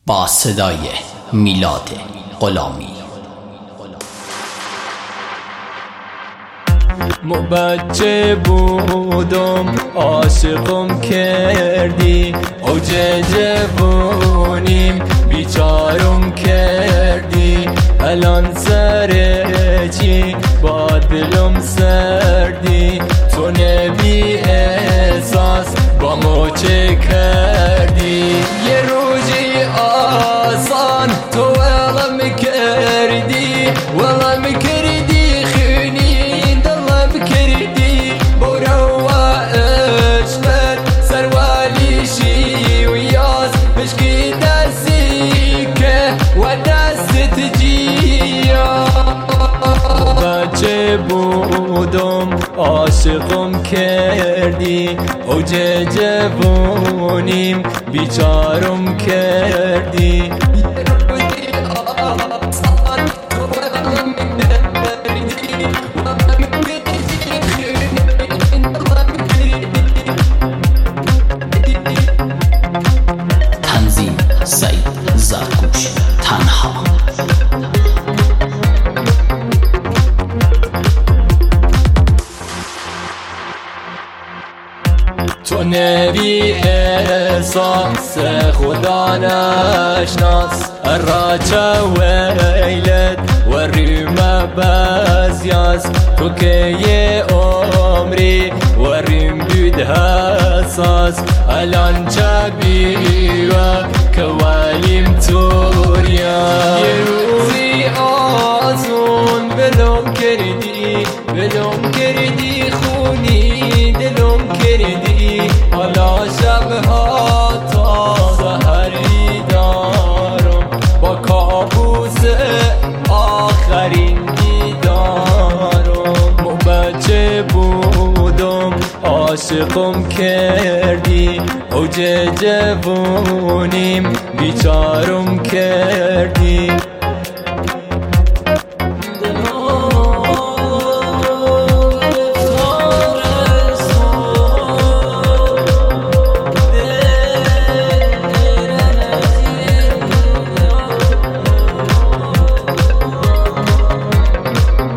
با صدای میلاد غلامی. بچه بودم عاشقم کردی، اوج جوونیم بیچارم کردی. الان سر چی با دلم سردی، تو نبی احساس با مو چه کردی. یه روزی آسان تو ولم کردی، ولم کردی خونی دلم کردی. برو و اشلت سروالیشی و یاز مشکی دستی که و دست جیا. بچه بودم عاشقم کردی، اوج جوونیم بیچارم کردی. تنظیم سعید زرگوش تنها. تو نبی احساس خدا نشناس، الراچه ویلت وریم بزیاز. تو که یه عمری وریم بود حساس، الان چه بیوه که ولیم توریا. یه روزی آسون بلوم کردی، بلوم کردی خونی دلم کردی. حالا شبها تا سحری دارم با کابوس آخرین دیدارم. بچه بودم عاشقم کردی، اوج جوونیم بیچارم کردی.